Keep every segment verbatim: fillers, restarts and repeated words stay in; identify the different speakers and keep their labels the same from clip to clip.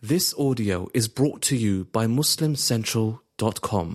Speaker 1: This audio is brought to you by Muslim Central dot com.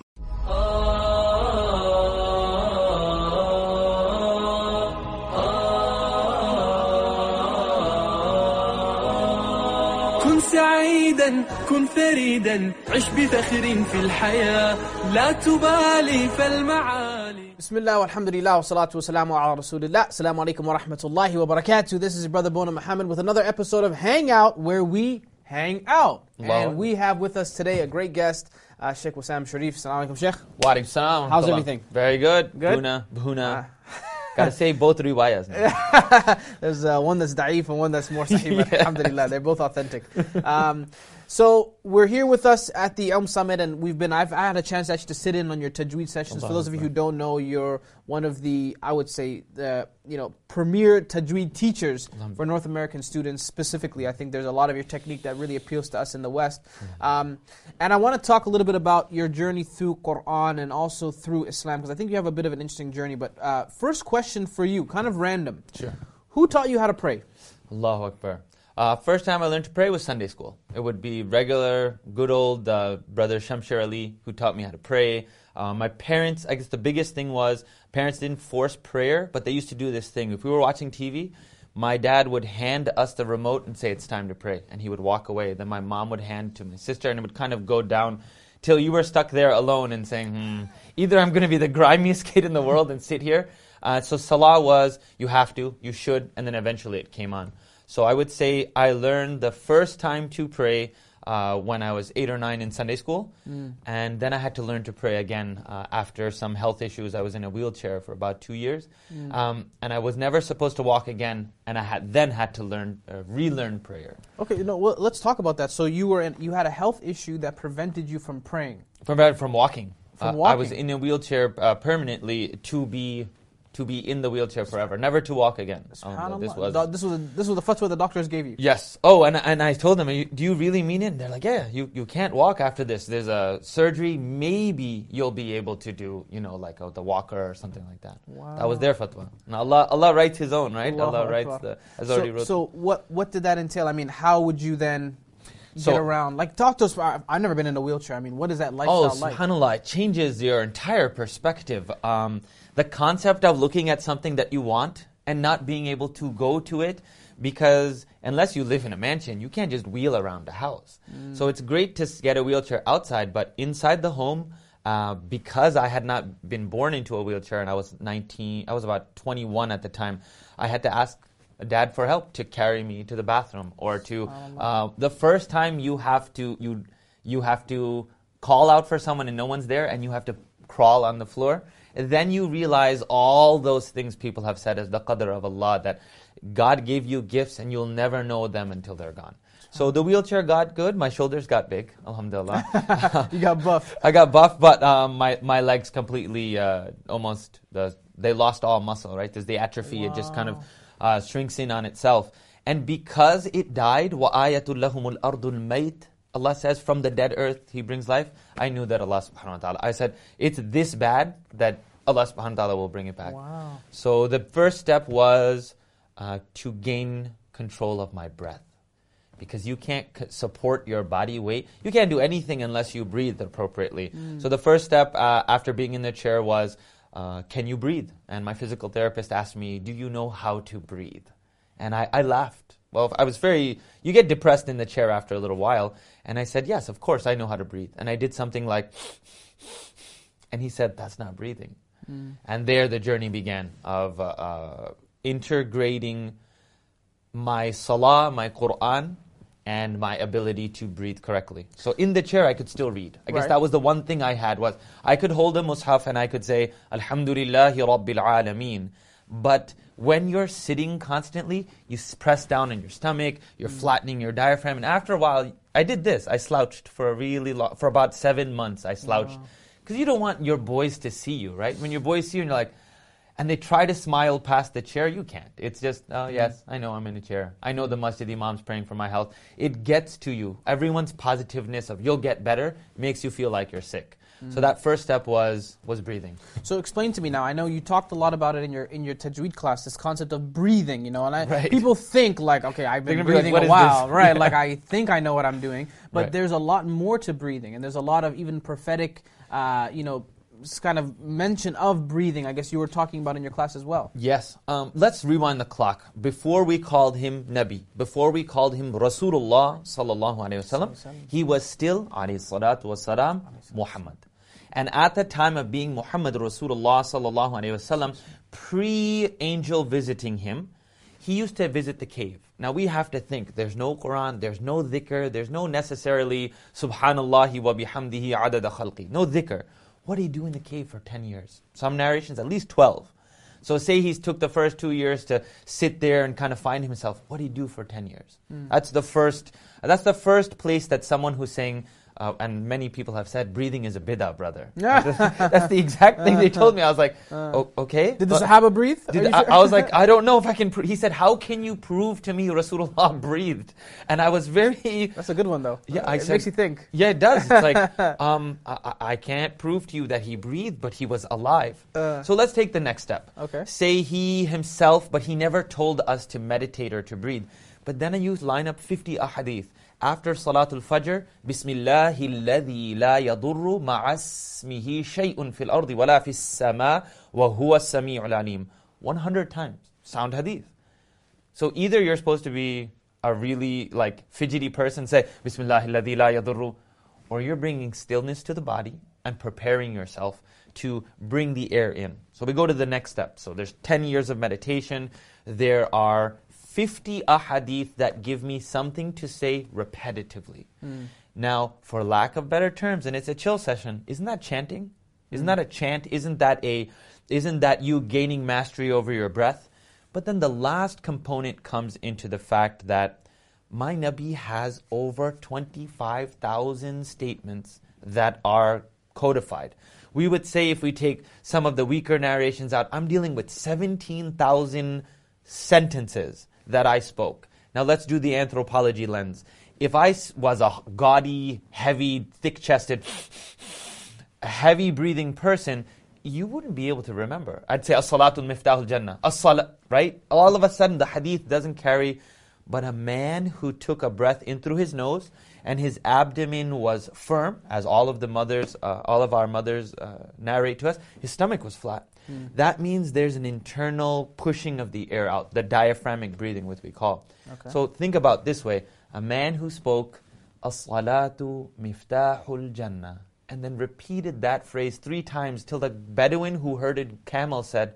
Speaker 2: كن سعيدا كن فريدا عش بفخر في الحياة لا تبالي فالمعالي.
Speaker 3: Bismillah, alhamdulillah, wa salatu wa salamu ala rasulillah. Assalamu alaikum wa rahmatullahi wa barakatuh. This is your brother Bona Muhammad with another episode of Hangout, where we hang out.
Speaker 4: Wow.
Speaker 3: And we have with us today a great guest, uh, Sheikh Wassam Sharif. Assalamu alaikum, Sheikh.
Speaker 4: Wa alaikum salam.
Speaker 3: How's everything?
Speaker 4: Very good.
Speaker 3: Good?
Speaker 4: Bhuna, bhuna.
Speaker 3: Uh,
Speaker 4: Gotta say both riwayas now.
Speaker 3: There's uh, one that's da'if and one that's more sahih, but alhamdulillah, they're both authentic. Um, so we're here with us at the Elm Summit, and we've been, I've I had a chance actually to sit in on your tajweed sessions. For those of you who don't know, you're one of the, I would say, the you know premier tajweed teachers for North American students specifically. I think there's a lot of your technique that really appeals to us in the West. Um, and I want to talk a little bit about your journey through Quran and also through Islam, because I think you have a bit of an interesting journey. But uh, first question for you, kind of random.
Speaker 4: Sure.
Speaker 3: Who taught you how to pray?
Speaker 4: Allahu Akbar. Uh, first time I learned to pray was Sunday school. It would be regular, good old uh, brother Shamshir Ali who taught me how to pray. Uh, my parents, I guess the biggest thing was, parents didn't force prayer, but they used to do this thing. If we were watching T V, my dad would hand us the remote and say, it's time to pray. And he would walk away. Then my mom would hand to my sister, and it would kind of go down till you were stuck there alone and saying, hmm, either I'm going to be the grimiest kid in the world and sit here. Uh, so salah was, you have to, you should, and then eventually it came on. So I would say I learned the first time to pray uh, when I was eight or nine in Sunday school. Mm. And then I had to learn to pray again uh, after some health issues. I was in a wheelchair for about two years. Mm. Um, and I was never supposed to walk again. And I had then had to learn, uh, relearn prayer.
Speaker 3: Okay, you know, well, let's talk about that. So you were in, you had a health issue that prevented you from praying.
Speaker 4: From, from walking.
Speaker 3: From
Speaker 4: uh,
Speaker 3: walking.
Speaker 4: I was in a wheelchair uh, permanently to be... to be in the wheelchair forever, never to walk again. Um, this was
Speaker 3: this was a, this was the fatwa the doctors gave you.
Speaker 4: Yes. Oh, and and I told them, do you really mean it? And they're like, yeah, you, you can't walk after this. There's a surgery. Maybe you'll be able to do, you know, like uh, the walker or something like that.
Speaker 3: Wow.
Speaker 4: That was their fatwa. And Allah Allah writes His own, right?
Speaker 3: Allah
Speaker 4: Allah
Speaker 3: Akbar.
Speaker 4: writes the has
Speaker 3: so,
Speaker 4: already wrote.
Speaker 3: So what what did that entail? I mean, how would you then
Speaker 4: So,
Speaker 3: get around? Like, talk to us. I've never been in a wheelchair. I mean, what is that lifestyle
Speaker 4: oh,
Speaker 3: like?
Speaker 4: subhanAllah, it changes your entire perspective. Um, the concept of looking at something that you want and not being able to go to it, because unless you live in a mansion, you can't just wheel around a house. Mm. So it's great to get a wheelchair outside, but inside the home, uh, because I had not been born into a wheelchair and I was nineteen, I was about twenty-one at the time, I had to ask Dad for help to carry me to the bathroom, or to uh, the first time you have to you you have to call out for someone and no one's there, and you have to crawl on the floor. And then you realize all those things people have said as the qadr of Allah, that God gave you gifts and you'll never know them until they're gone. So the wheelchair got good. My shoulders got big, alhamdulillah.
Speaker 3: You got buff.
Speaker 4: I got buff, but um, my my legs completely uh, almost the they lost all muscle. Right, there's the atrophy.
Speaker 3: Wow.
Speaker 4: It just kind of Uh, shrinks in on itself. And because it died, وَآيَةٌ لَهُمُ الْأَرْضُ الْمَيْتِ, Allah says, from the dead earth He brings life. I knew that Allah subhanahu wa ta'ala, I said, it's this bad that Allah subhanahu wa ta'ala will bring it back.
Speaker 3: Wow.
Speaker 4: So the first step was uh, to gain control of my breath. Because you can't c- support your body weight. You can't do anything unless you breathe appropriately. Mm. So the first step uh, after being in the chair was, Uh, can you breathe? And my physical therapist asked me, do you know how to breathe? And I, I laughed. Well, I was very, you get depressed in the chair after a little while. And I said, yes, of course, I know how to breathe. And I did something like, and he said, that's not breathing. Mm. And there the journey began of uh, uh, integrating my salah, my Quran, and my ability to breathe correctly. So in the chair, I could still read. I guess
Speaker 3: right.
Speaker 4: that was the one thing I had, was I could hold a mushaf and I could say, Alhamdulillahi Rabbil Alameen. But when you're sitting constantly, you press down on your stomach, you're mm. flattening your diaphragm, and after a while, I did this. I slouched for a really long, for about seven months, I slouched. Because wow. you don't want your boys to see you, right? When your boys see you and you're like, and they try to smile past the chair, you can't. It's just, oh yes, I know I'm in a chair. I know the masjid imam's praying for my health. It gets to you. Everyone's positiveness of you'll get better makes you feel like you're sick. Mm. So that first step was was breathing.
Speaker 3: So explain to me now. I know you talked a lot about it in your in your tajweed class. This concept of breathing, you know, and I,
Speaker 4: right.
Speaker 3: people think like, okay, I've been breathing
Speaker 4: be like,
Speaker 3: a while, right?
Speaker 4: Yeah.
Speaker 3: Like I think I know what I'm doing, but
Speaker 4: right.
Speaker 3: there's a lot more to breathing, and there's a lot of even prophetic, uh, you know, kind of mention of breathing. I guess you were talking about in your class as well.
Speaker 4: Yes. Um, let's rewind the clock. Before we called him Nabi, before we called him Rasulullah sallallahu alaihi wasallam, he was still alayhi salatu wasalam Muhammad. And at the time of being Muhammad Rasulullah sallallahu alaihi wasallam, pre-angel visiting him, he used to visit the cave. Now we have to think, there's no Quran, there's no dhikr, there's no necessarily Subhanallahi wa bihamdihi adada khalqi, no dhikr. What did he do in the cave for ten years? Some narrations, at least twelve. So say he took the first two years to sit there and kind of find himself. What did he do for ten years? Mm. That's the first That's the first place that someone who's saying, uh, and many people have said, breathing is a bid'ah, brother. That's the exact thing they told me. I was like, oh, okay.
Speaker 3: Did the Sahaba breathe?
Speaker 4: Did, I, I was like, I don't know if I can prove. He said, how can you prove to me Rasulullah breathed? And I was very...
Speaker 3: That's a good one, though.
Speaker 4: Yeah,
Speaker 3: uh,
Speaker 4: I
Speaker 3: it
Speaker 4: said,
Speaker 3: makes you think.
Speaker 4: Yeah, it does. It's like, um, I, I can't prove to you that he breathed, but he was alive. Uh, so let's take the next step.
Speaker 3: Okay.
Speaker 4: Say he himself, but he never told us to meditate or to breathe. But then I used line up fifty ahadith. After Salatul Fajr, Bismillahi alladhi la yadurru ma'asmihi shay'un fil ardi wala fis sama wa huwa as-sami'ul alim. one hundred times. Sound hadith. So either you're supposed to be a really like fidgety person, say Bismillahi alladhi la yadurru, or you're bringing stillness to the body and preparing yourself to bring the air in. So we go to the next step. So there's ten years of meditation. There are fifty ahadith that give me something to say repetitively. Mm. Now, for lack of better terms, and it's a chill session, isn't that chanting? Isn't mm. that a chant? Isn't that a, isn't that you gaining mastery over your breath? But then the last component comes into the fact that my Nabi has over twenty-five thousand statements that are codified. We would say, if we take some of the weaker narrations out, I'm dealing with seventeen thousand sentences that I spoke. Now let's do the anthropology lens. If I was a gaudy, heavy, thick-chested, heavy-breathing person, you wouldn't be able to remember. I'd say, as-salatul miftahul jannah. As-salat, right? All of a sudden, the hadith doesn't carry. But a man who took a breath in through his nose and his abdomen was firm, as all of the mothers, uh, all of our mothers uh, narrate to us, his stomach was flat. Mm. That means there's an internal pushing of the air out, the diaphragmatic breathing, which we call. Okay. So think about this way. A man who spoke, as-salatu miftahul jannah, and then repeated that phrase three times till the Bedouin who herded camel said,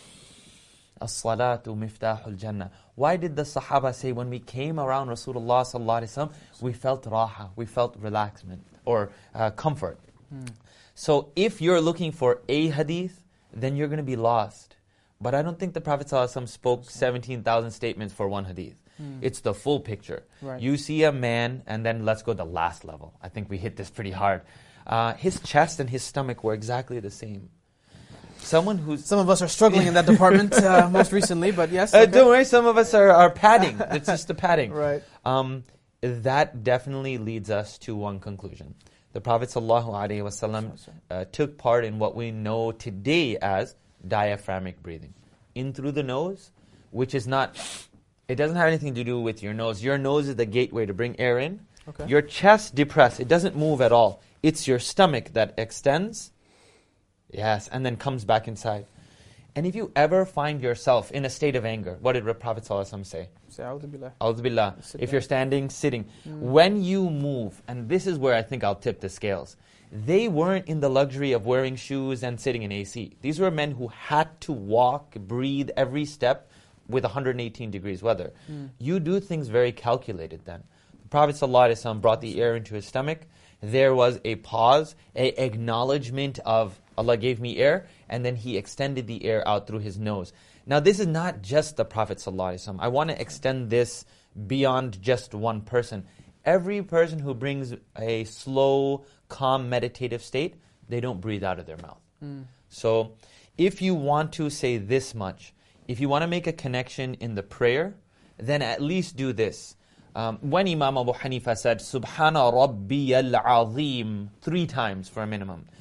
Speaker 4: as-salatu miftahul jannah. Why did the Sahaba say when we came around Rasulullah sallallahu alaihi wasallam, we felt raha, we felt relaxment or uh, comfort? Hmm. So if you're looking for a hadith, then you're going to be lost. But I don't think the Prophet sallallahu alaihi wasallam spoke seventeen thousand statements for one hadith. Hmm. It's the full picture. Right. You see a man, and then let's go to the last level. I think we hit this pretty hard. Uh, his chest and his stomach were exactly the same. Someone who's
Speaker 3: Some of us are struggling in that department uh, most recently, but yes. Okay.
Speaker 4: Uh, don't worry, some of us are, are padding. It's just the padding.
Speaker 3: Right.
Speaker 4: Um, that definitely leads us to one conclusion. The Prophet ﷺ uh, took part in what we know today as diaphragmatic breathing. In through the nose, which is not, it doesn't have anything to do with your nose. Your nose is the gateway to bring air in. Okay. Your chest depressed, it doesn't move at all. It's your stomach that extends. Yes, and then comes back inside. And if you ever find yourself in a state of anger, what did the Prophet ﷺ say?
Speaker 3: Say, A'udhu Billah.
Speaker 4: A'udhu Billah. If you're standing, sitting. Mm. When you move, and this is where I think I'll tip the scales, they weren't in the luxury of wearing shoes and sitting in A C. These were men who had to walk, breathe every step with one hundred eighteen degrees weather. Mm. You do things very calculated then. The Prophet ﷺ brought the air into his stomach. There was a pause, a acknowledgement of Allah gave me air, and then He extended the air out through His nose. Now this is not just the Prophet ﷺ. I want to extend this beyond just one person. Every person who brings a slow, calm, meditative state, they don't breathe out of their mouth. Mm. So if you want to say this much, if you want to make a connection in the prayer, then at least do this. Um, when Imam Abu Hanifa said, Subhana Rabbiyal Azim, three times for a minimum,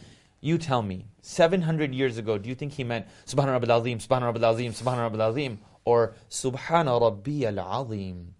Speaker 4: You tell me, seven hundred years ago, do you think he meant Subhana Rabbil Azim, Subhana Rabbil Azim, Subhana Rabbil Azim, or Subhana Rabbiyal Azim?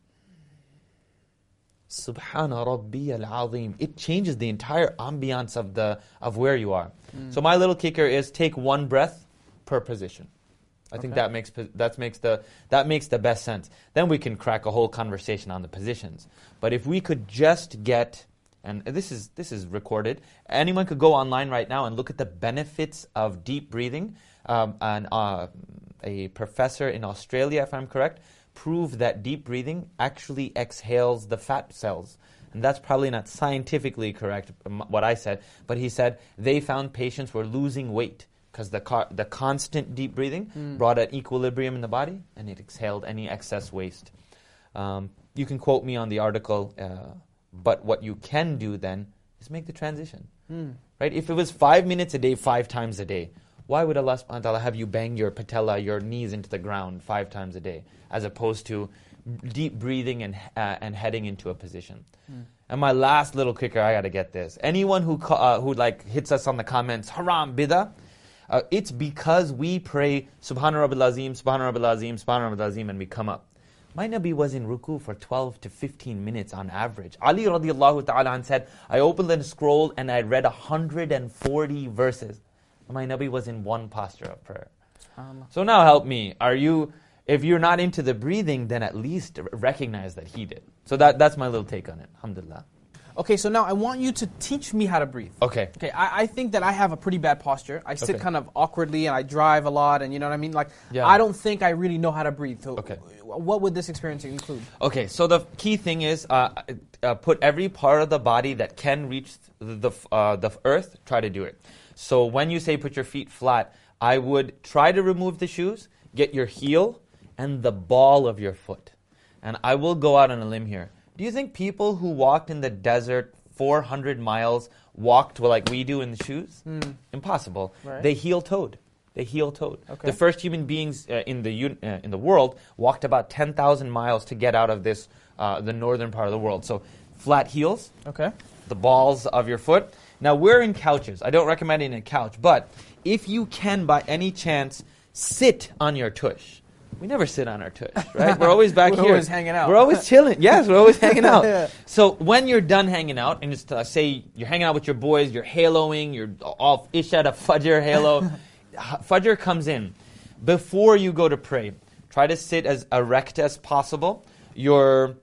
Speaker 4: Subhana Rabbiyal Azim. It changes the entire ambiance of the of where you are. Mm. So my little kicker is take one breath per position. I okay. think that makes that makes the that makes the best sense. Then we can crack a whole conversation on the positions. But if we could just get, and this is this is recorded, anyone could go online right now and look at the benefits of deep breathing. Um, and uh, a professor in Australia, if I'm correct, proved that deep breathing actually exhales the fat cells. And that's probably not scientifically correct, what I said, but he said they found patients were losing weight because the car, the constant deep breathing mm. brought an equilibrium in the body, and it exhaled any excess waste. Um, you can quote me on the article, uh, but what you can do then is make the transition. Mm. Right? If it was five minutes a day, five times a day, why would Allah subhanahu wa ta'ala have you bang your patella, your knees into the ground five times a day, as opposed to deep breathing and uh, and heading into a position? Mm. And my last little kicker, I got to get this. Anyone who uh, who like hits us on the comments, haram, bidah, uh, it's because we pray Subhana Rabbil Azim, Subhana Rabbil Azim, Subhana Rabbil Azim, and we come up. My Nabi was in ruku for twelve to fifteen minutes on average. Ali radiallahu ta'ala an said, I opened the scroll and I read one hundred forty verses. My Nabi was in one posture of prayer. Um, so now help me. Are you, if you're not into the breathing, then at least recognize that he did. So that that's my little take on it. Alhamdulillah.
Speaker 3: Okay, so now I want you to teach me how to breathe.
Speaker 4: Okay.
Speaker 3: Okay, I, I think that I have a pretty bad posture. I sit
Speaker 4: okay.
Speaker 3: kind of awkwardly and I drive a lot, and you know what I mean? Like,
Speaker 4: yeah.
Speaker 3: I don't think I really know how to breathe. So
Speaker 4: okay.
Speaker 3: what would this experience include?
Speaker 4: Okay, so the key thing is uh, uh, put every part of the body that can reach the uh, the earth, try to do it. So when you say put your feet flat, I would try to remove the shoes, get your heel and the ball of your foot. And I will go out on a limb here. Do you think people who walked in the desert four hundred miles walked like we do in the shoes? Mm. Impossible. Right. They heel-toed. They heel-toed. Okay. The first human beings uh, in the uh, in the world walked about ten thousand miles to get out of this uh, the northern part of the world. So flat heels.
Speaker 3: Okay.
Speaker 4: The balls of your foot. Now, we're in couches. I don't recommend it in a couch. But if you can, by any chance, sit on your tush. We never sit on our tush, right? We're always back
Speaker 3: we're
Speaker 4: here.
Speaker 3: We're always hanging out.
Speaker 4: We're always chilling. Yes, we're always hanging out.
Speaker 3: Yeah.
Speaker 4: So when you're done hanging out, and just uh, say you're hanging out with your boys, you're haloing, you're off Isha to Fajr halo. Fajr comes in. Before you go to pray, try to sit as erect as possible. Your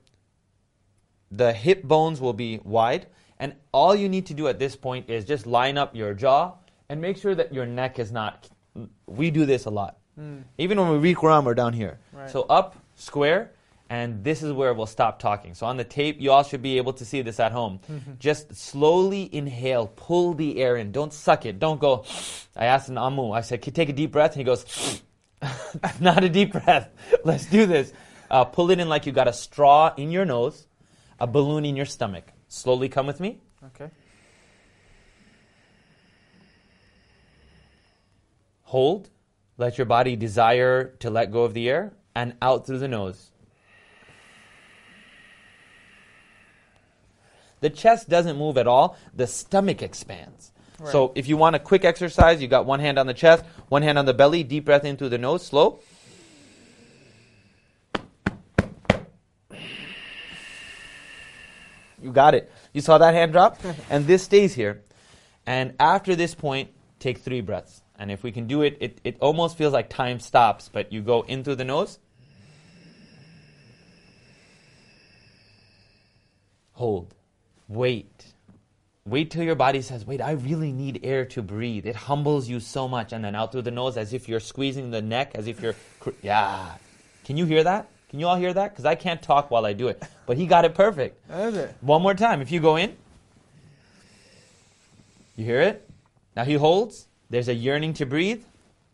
Speaker 4: the hip bones will be wide. And all you need to do at this point is just line up your jaw and make sure that your neck is not... We do this a lot. Mm. Even when we read Quran, we're down here. Right. So up, square, and this is where we'll stop talking. So on the tape, you all should be able to see this at home. Mm-hmm. Just slowly inhale, pull the air in. Don't suck it. Don't go... I asked an Ammu, I said, take a deep breath. And he goes, not a deep breath. Let's do this. Uh, pull it in like you got a straw in your nose, a balloon in your stomach. Slowly come with me.
Speaker 3: Okay.
Speaker 4: Hold. Let your body desire to let go of the air. And out through the nose. The chest doesn't move at all. The stomach expands. Right. So if you want a quick exercise, you got one hand on the chest, one hand on the belly. Deep breath in through the nose. Slow. You got it. You saw that hand drop? And this stays here. And after this point, take three breaths. And if we can do it, it, it almost feels like time stops, but you go in through the nose. Hold. Wait. Wait till your body says, wait, I really need air to breathe. It humbles you so much. And then out through the nose as if you're squeezing the neck, as if you're... Cr- yeah. Can you hear that? Can you all hear that? Because I can't talk while I do it. But he got it perfect.
Speaker 3: That is it.
Speaker 4: One more time. If you go in. You hear it? Now he holds. There's a yearning to breathe.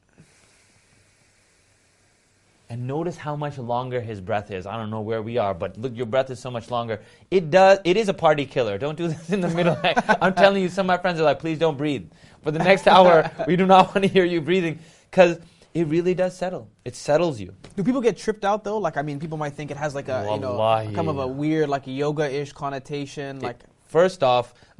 Speaker 4: And notice how much longer his breath is. I don't know where we are, but look, your breath is so much longer. It does. It is a party killer. Don't do this in the middle. I'm telling you, some of my friends are like, please don't breathe. For the next hour, we do not want to hear you breathing. Because it really does settle. It settles you.
Speaker 3: Do people get tripped out though? Like, I mean, people might think it has like a, Wallahi. you know, kind of a weird, like a yoga-ish connotation. Like,
Speaker 4: it, first off,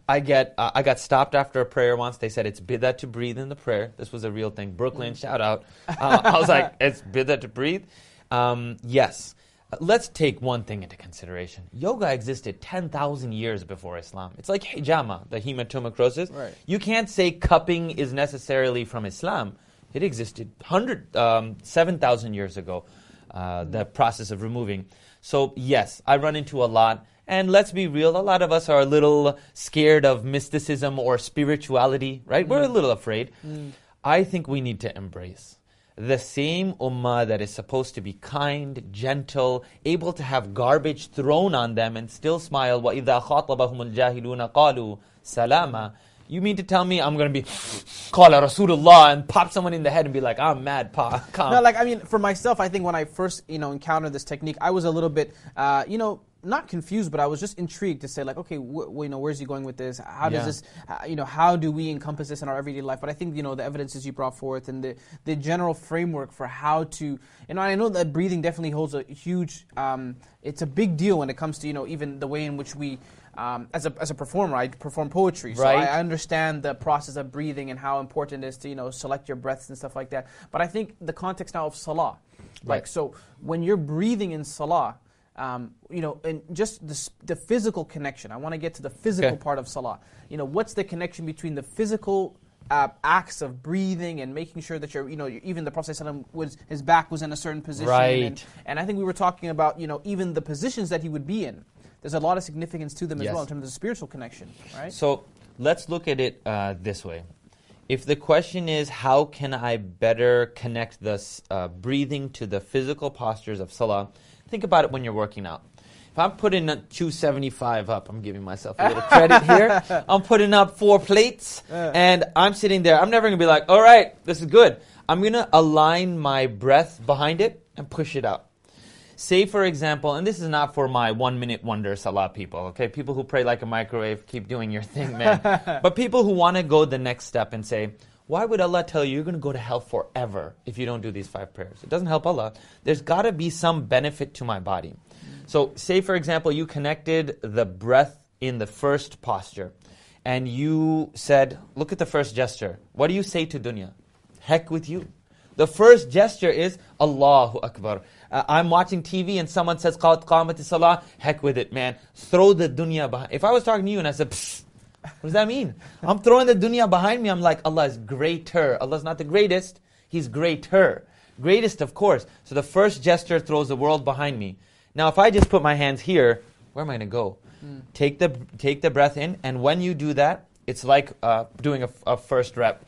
Speaker 4: I get uh, I got stopped after a prayer once. They said it's bid'ah to breathe in the prayer. This was a real thing. Brooklyn, mm. shout out. Uh, I was like, it's bid'ah to breathe? Um, yes. Uh, let's take one thing into consideration. Yoga existed ten thousand years before Islam. It's like hijama, the hematochondrosis.
Speaker 3: Right.
Speaker 4: You can't say cupping is necessarily from Islam. It existed one hundred, um, seven thousand years ago, uh, mm. the process of removing. So yes, I run into a lot. And let's be real, a lot of us are a little scared of mysticism or spirituality, right? Mm. We're a little afraid. Mm. I think we need to embrace the same ummah that is supposed to be kind, gentle, able to have garbage thrown on them and still smile. وَإِذَا خَاطَبَهُمُ الْجَاهِلُونَ قَالُوا سَلَامًا. You mean to tell me I'm going to be Qala Rasulullah and pop someone in the head and be like, I'm mad, pa, calm.
Speaker 3: No, like, I mean, for myself, I think when I first, you know, encountered this technique, I was a little bit, uh, you know, not confused, but I was just intrigued to say, like, okay, wh- you know, where's he going with this? How does
Speaker 4: Yeah.
Speaker 3: this, uh, you know, how do we encompass this in our everyday life? But I think, you know, the evidences you brought forth and the, the general framework for how to, you know, I know that breathing definitely holds a huge, um, it's a big deal when it comes to, you know, even the way in which we, um, as a as a performer, I perform poetry, so
Speaker 4: Right.
Speaker 3: I, I understand the process of breathing and how important it is to, you know, select your breaths and stuff like that. But I think the context now of salah, like,
Speaker 4: Right.
Speaker 3: so when you're breathing in salah, Um, you know, and just the, the physical connection. I want to get to the physical
Speaker 4: Okay.
Speaker 3: part of salah. You know, what's the connection between the physical uh, acts of breathing and making sure that you're, you know, even the Prophet ﷺ was, his back was in a certain position.
Speaker 4: Right.
Speaker 3: And, and I think we were talking about, you know, even the positions that he would be in. There's a lot of significance to them
Speaker 4: Yes.
Speaker 3: as well in terms of the spiritual connection, right?
Speaker 4: So let's look at it uh, this way. If the question is, how can I better connect the uh, breathing to the physical postures of salah, think about it when you're working out. If I'm putting two seventy-five up, I'm giving myself a little credit here. I'm putting up four plates,
Speaker 3: Uh.
Speaker 4: and I'm sitting there. I'm never going to be like, all right, this is good. I'm going to align my breath behind it and push it out. Say, for example, and this is not for my one-minute wonder salah people, okay? People who pray like a microwave, keep doing your thing, man. But people who want to go the next step and say, why would Allah tell you you're going to go to hell forever if you don't do these five prayers? It doesn't help Allah. There's got to be some benefit to my body. So say, for example, you connected the breath in the first posture, and you said, look at the first gesture. What do you say to dunya? Heck with you. The first gesture is Allahu Akbar. Uh, I'm watching T V and someone says, Qad qamati salah. Heck with it, man. Throw the dunya behind. If I was talking to you and I said, psst, what does that mean? I'm throwing the dunya behind me. I'm like, Allah is greater. Allah's not the greatest. He's greater. Greatest, of course. So the first gesture throws the world behind me. Now, if I just put my hands here, where am I going to go? Mm. Take the take the breath in, and when you do that, it's like uh, doing a, a first rep.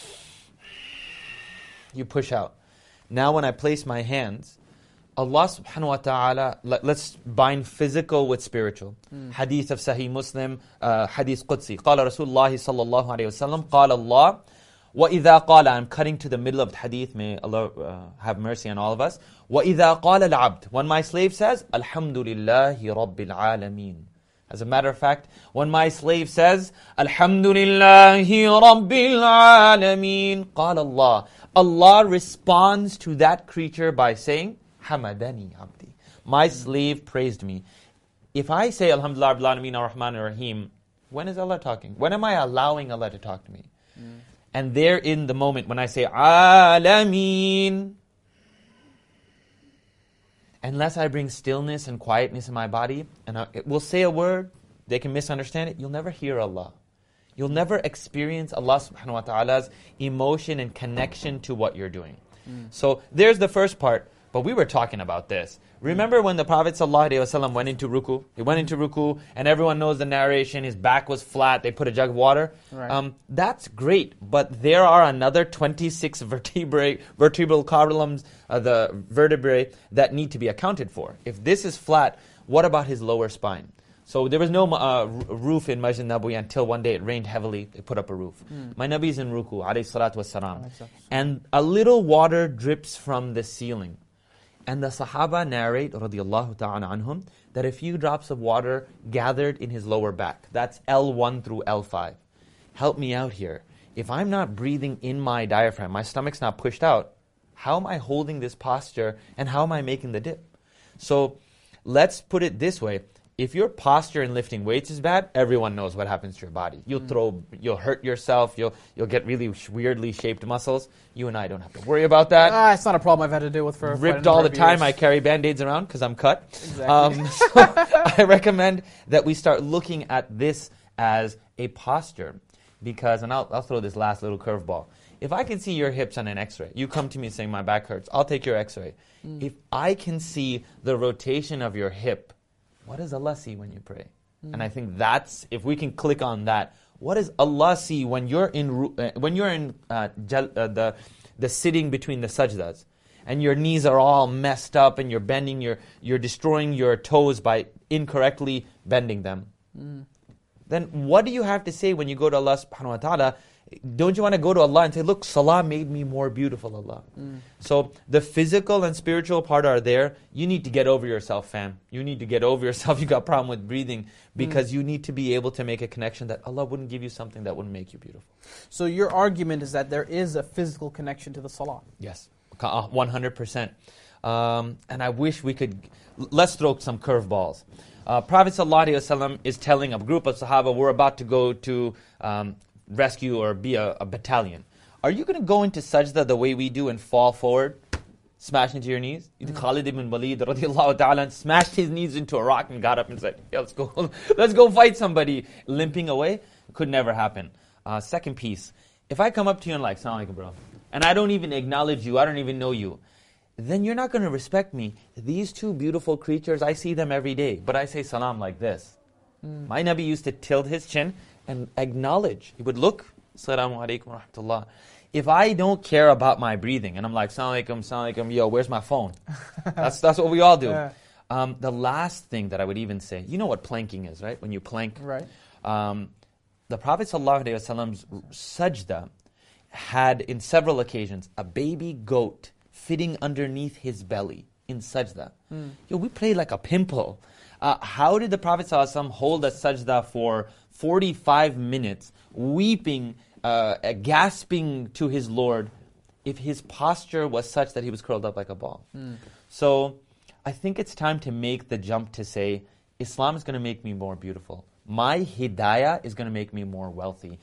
Speaker 4: You push out. Now, when I place my hands, Allah subhanahu wa ta'ala, let, let's bind physical with spiritual. Mm. Hadith of Sahih Muslim, uh, Hadith Qudsi. قال رسول الله صلى الله عليه وسلم قال الله وإذا قال, I'm cutting to the middle of the hadith, may Allah uh, have mercy on all of us. وإذا قال العبد, when my slave says, الحمد لله رب العالمين. As a matter of fact, when my slave says, الحمد لله رب العالمين, قال الله, Allah responds to that creature by saying, Hamadani abdi. My slave praised me. If I say Alhamdulillah Rabbil Alameen Ar-Rahman Ar-Rahim, when is Allah talking? When am I allowing Allah to talk to me? Mm. And there in the moment when I say Alameen, unless I bring stillness and quietness in my body, and I will say a word, they can misunderstand it, you'll never hear Allah. You'll never experience Allah subhanahu wa ta'ala's emotion and connection to what you're doing. Mm. So there's the first part. But we were talking about this. Remember when the Prophet ﷺ went into ruku? He went into ruku, and everyone knows the narration. His back was flat. They put a jug of water.
Speaker 3: Right.
Speaker 4: Um, that's great. But there are another twenty-six vertebrae, vertebral columns, uh, the vertebrae, that need to be accounted for. If this is flat, what about his lower spine? So there was no uh, roof in Masjid Nabawi until one day it rained heavily. They put up a roof. Mm. My Nabi is in ruku, alayhi salatu wassalam. And a little water drips from the ceiling. And the Sahaba narrate, radiyallahu ta'ala anhum, that a few drops of water gathered in his lower back. That's L one through L five. Help me out here. If I'm not breathing in my diaphragm, my stomach's not pushed out, how am I holding this posture and how am I making the dip? So let's put it this way. if your posture in lifting weights is bad, everyone knows what happens to your body. You'll mm. throw, you'll hurt yourself, you'll you'll get really sh- weirdly shaped muscles. You and I don't have to worry about that.
Speaker 3: Ah, it's not a problem I've had to deal with for
Speaker 4: ripped all the time. Years. I carry Band-Aids around because I'm cut.
Speaker 3: Exactly.
Speaker 4: Um, so I recommend that we start looking at this as a posture, because, and I'll I'll throw this last little curveball. If I can see your hips on an X-ray, you come to me saying my back hurts, I'll take your X-ray. Mm. If I can see the rotation of your hip, what does Allah see when you pray? Mm. And I think that's, if we can click on that, what does Allah see when you're in uh, when you're in uh, jal, uh, the the sitting between the sajdas, and your knees are all messed up, and you're bending your you're destroying your toes by incorrectly bending them. Mm. Then what do you have to say when you go to Allah subhanahu wa ta'ala? Don't you want to go to Allah and say, look, salah made me more beautiful, Allah. Mm. So the physical and spiritual part are there. You need to get over yourself, fam. You need to get over yourself. You got a problem with breathing, because mm. you need to be able to make a connection that Allah wouldn't give you something that wouldn't make you beautiful.
Speaker 3: So your argument is that there is a physical connection to the salah?
Speaker 4: Yes, one hundred percent. Um, and I wish we could, let's throw some curveballs. Uh, Prophet ﷺ is telling a group of Sahaba, we're about to go to um, rescue or be a, a battalion. Are you going to go into sajda the way we do and fall forward, smash into your knees? Mm-hmm. Khalid ibn Walid radiallahu ta'ala smashed his knees into a rock and got up and said, yeah, let's go, let's go fight somebody, limping away. Could never happen. Uh, second piece, if I come up to you and like, Assalamu alaikum, bro, and I don't even acknowledge you, I don't even know you, then you're not going to respect me. These two beautiful creatures, I see them every day, but I say salam like this. Mm. My Nabi used to tilt his chin and acknowledge. He would look, Assalamu alaikum wa rahmatullah. If I don't care about my breathing, and I'm like, Assalamu alaikum, Assalamu alaikum, yo, where's my phone? that's that's what we all do. Yeah. Um, the last thing that I would even say, you know what planking is, right? When you plank.
Speaker 3: Right.
Speaker 4: Um, the Prophet ﷺ's sajda had, in several occasions, a baby goat fitting underneath his belly in sajda. Mm. Yo, we play like a pimple. Uh, how did the Prophet ﷺ hold a sajda for forty-five minutes, weeping, uh, uh, gasping to his Lord, if his posture was such that he was curled up like a ball? Mm. So I think it's time to make the jump to say, Islam is going to make me more beautiful. My hidayah is going to make me more wealthy.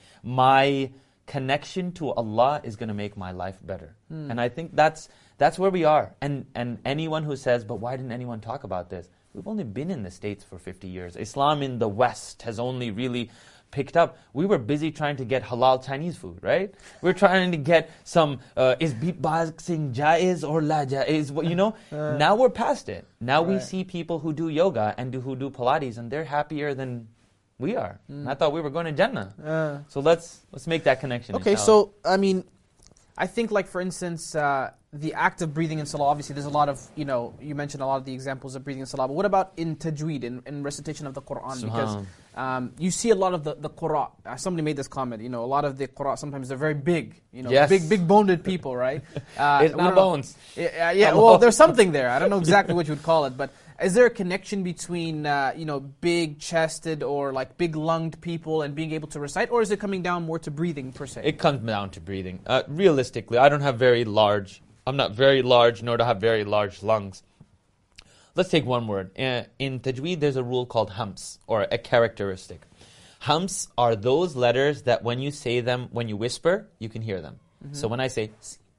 Speaker 4: My connection to Allah is going to make my life better. Mm. And I think that's that's where we are. And and anyone who says, but why didn't anyone talk about this? We've only been in the States for fifty years. Islam in the West has only really picked up. We were busy trying to get halal Chinese food, right? We're trying to get some, uh, is beatboxing jaiz or la jaiz? You know, uh, now we're past it. Now right. we see people who do yoga and do, who do Pilates, and they're happier than we are. Mm. I thought we were going to Jannah. Uh, so let's let's make that connection.
Speaker 3: Okay, so, I mean, I think, like, for instance, uh, the act of breathing in salah, obviously there's a lot of, you know, you mentioned a lot of the examples of breathing in salah, but what about in tajweed, in, in recitation of the Qur'an? Because um, you see a lot of the, the Qur'an, uh, somebody made this comment, you know, a lot of the Qur'an, sometimes they're very big, you know,
Speaker 4: yes.
Speaker 3: big, big boned people, right?
Speaker 4: Uh, it's not bones.
Speaker 3: Yeah, yeah well, there's something there. I don't know exactly what you would call it, but is there a connection between, uh, you know, big-chested or like big-lunged people and being able to recite, or is it coming down more to breathing per se?
Speaker 4: It comes down to breathing. Uh, realistically, I don't have very large, I'm not very large, nor do I have very large lungs. Let's take one word. Uh, in tajweed, there's a rule called hams, or a characteristic. Hams are those letters that when you say them, when you whisper, you can hear them. Mm-hmm. So when I say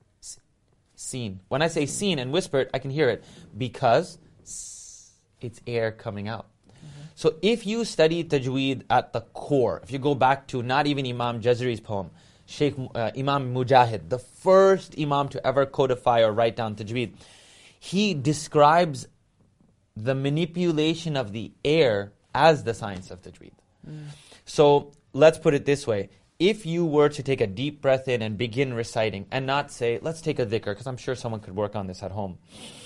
Speaker 4: seen, when I say seen and whisper it, I can hear it because it's air coming out. Mm-hmm. So if you study tajweed at the core, if you go back to not even Imam Jazari's poem, Sheikh uh, Imam Mujahid, the first Imam to ever codify or write down tajweed, he describes the manipulation of the air as the science of tajweed. Mm. So let's put it this way. If you were to take a deep breath in and begin reciting and not say, let's take a dhikr, because I'm sure someone could work on this at home.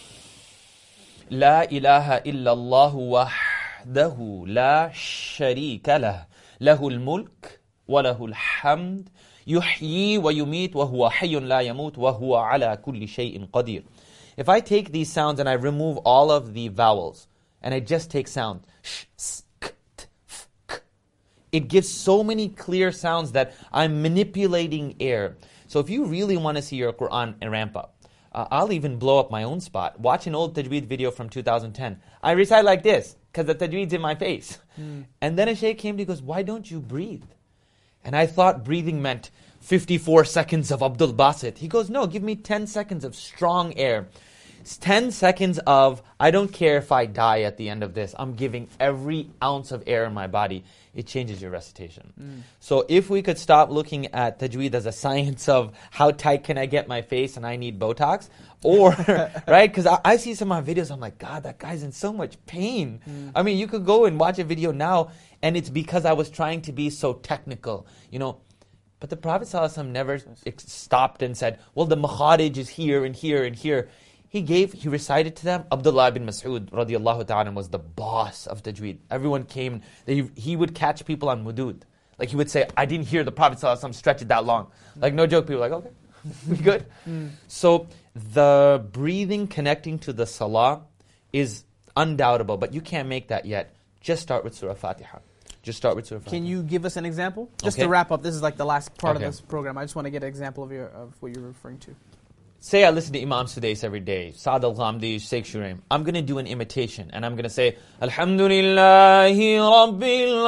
Speaker 4: La ilaha illallah wahdahu la sharika lah, lahul mulk wa lahul hamd, yuhyi wa yumit wa huwa hayyun la yamut wa huwa ala kulli shay'in qadir. If I take these sounds and I remove all of the vowels and I just take sound, sh, s, k, t, f, k, it gives so many clear sounds that I'm manipulating air. So if you really want to see your Qur'an ramp up, Uh, I'll even blow up my own spot. Watch an old tajweed video from two thousand ten. I recite like this because the tajweed's in my face. Mm. And then a shaykh came to me and goes, why don't you breathe? And I thought breathing meant fifty-four seconds of Abdul Basit. He goes, no, give me ten seconds of strong air. It's ten seconds of, I don't care if I die at the end of this. I'm giving every ounce of air in my body. It changes your recitation. Mm. So if we could stop looking at tajweed as a science of how tight can I get my face and I need Botox, or, right? Because I, I see some of my videos, I'm like, God, that guy's in so much pain. Mm. I mean, you could go and watch a video now, and it's because I was trying to be so technical, you know. But the Prophet ﷺ never ex- stopped and said, well, the makharij is here and here and here. He gave, he recited to them. Abdullah bin Mas'ud radiallahu ta'ala was the boss of tajweed. Everyone came, they, he would catch people on mudud. Like he would say, I didn't hear the Prophet ﷺ stretch it that long. Like no joke, people were like, okay, we good. Mm. So the breathing connecting to the salah is undoubtable, but you can't make that yet. Just start with Surah Fatiha. Just start with Surah Fatiha.
Speaker 3: Can you give us an example? Just
Speaker 4: okay.
Speaker 3: to wrap up, this is like the last part
Speaker 4: okay.
Speaker 3: of this program. I just want to get an example of your of what you're referring to.
Speaker 4: Say I listen to Imam Sudais every day, Saad al-Ghamdi, Sheikh Shuraim. I'm going to do an imitation, and I'm going to say, Alhamdulillahi Rabbil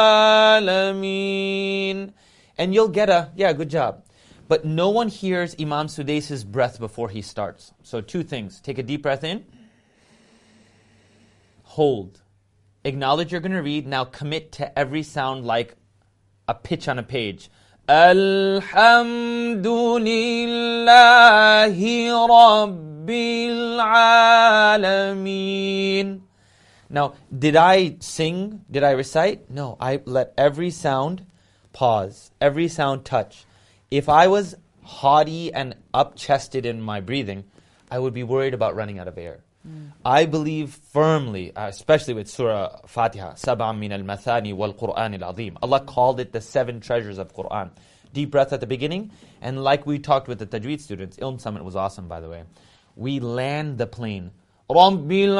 Speaker 4: Alameen. And you'll get a, yeah, good job. But no one hears Imam Sudais' breath before he starts. So two things. Take a deep breath in. Hold. Acknowledge you're going to read. Now commit to every sound like a pitch on a page. Alhamdulillahi Rabbil Alameen. Now, did I sing? Did I recite? No, I let every sound pause, every sound touch. If I was haughty and up-chested in my breathing, I would be worried about running out of air. Mm. I believe firmly, uh, especially with Surah Fatiha, Sab'an min al-mathani wal-Qur'an al-azim. Allah called it the seven treasures of Qur'an. Deep breath at the beginning, and like we talked with the Tajweed students, Ilm Summit was awesome, by the way. We land the plane. Rabbil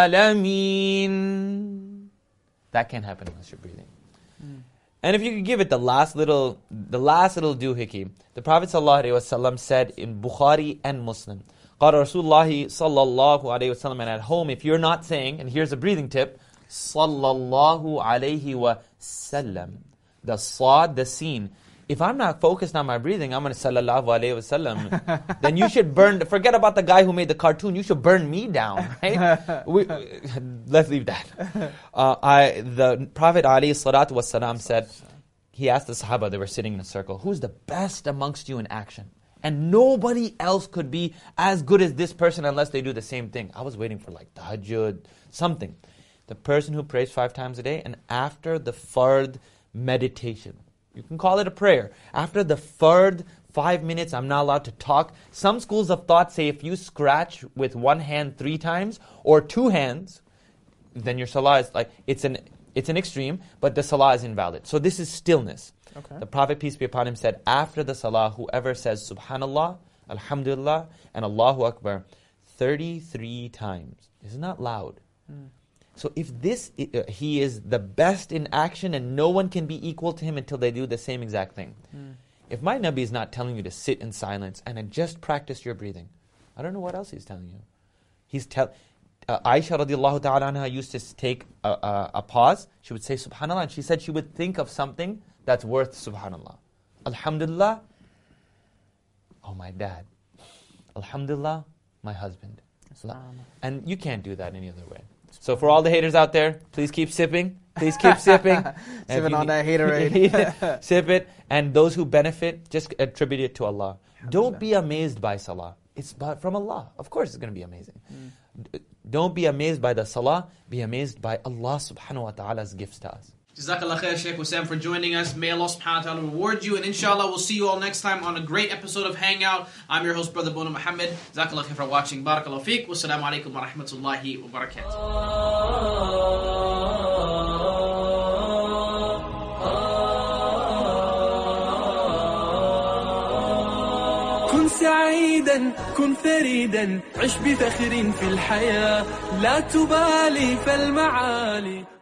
Speaker 4: Alameen. That can't happen unless you're breathing. Mm. And if you could give it the last little, the last little doohickey, the Prophet ﷺ said in Bukhari and Muslim, قال رسول الله صلى الله عليه وسلم, and at home, if you're not saying, and here's a breathing tip, صلى الله عليه وسلم, the sad, the scene. If I'm not focused on my breathing, I'm going to sallallahu alayhi wa sallam, then you should burn, forget about the guy who made the cartoon, you should burn me down, right? we, let's leave that. Uh, I, the Prophet alayhi salatu wasalam said, he asked the Sahaba, they were sitting in a circle, who's the best amongst you in action? And nobody else could be as good as this person unless they do the same thing. I was waiting for like tahajjud, something. The person who prays five times a day, and after the fard meditation, you can call it a prayer. After the fard five minutes, I'm not allowed to talk. Some schools of thought say if you scratch with one hand three times or two hands, then your salah is like, it's an it's an extreme, but the salah is invalid. So this is stillness. Okay. The Prophet, peace be upon him, said, after the salah, whoever says Subhanallah, Alhamdulillah, and Allahu Akbar thirty-three times. This is not loud. Mm. So if this, uh, he is the best in action and no one can be equal to him until they do the same exact thing. Mm. If my Nabi is not telling you to sit in silence and just practice your breathing, I don't know what else he's telling you. He's tell. Uh, Aisha radiallahu ta'ala anha used to take a, a, a pause. She would say Subhanallah, and she said she would think of something that's worth Subhanallah. Alhamdulillah, oh my dad. Alhamdulillah, my husband. And you can't do that any other way. So for all the haters out there, please keep sipping. Please keep sipping.
Speaker 3: Sipping on that haterade.
Speaker 4: Sip it. And those who benefit, just attribute it to Allah. Don't be amazed by salah. It's from Allah. Of course it's going to be amazing. Mm. Don't be amazed by the salah. Be amazed by Allah subhanahu wa ta'ala's gifts to us.
Speaker 3: Jazakallah khair, Shaykh Husain, for joining us. May Allah subhanahu wa ta'ala reward you. And inshallah, we'll see you all next time on a great episode of Hangout. I'm your host, Brother Bono Muhammad. Jazakallah khair for watching. Barakallahu feek. Wassalamu alaikum wa rahmatullahi wa barakatuh.
Speaker 2: كن سعيدا كن فريدا عش بفخر في الحياة لا تبالي فالمعالي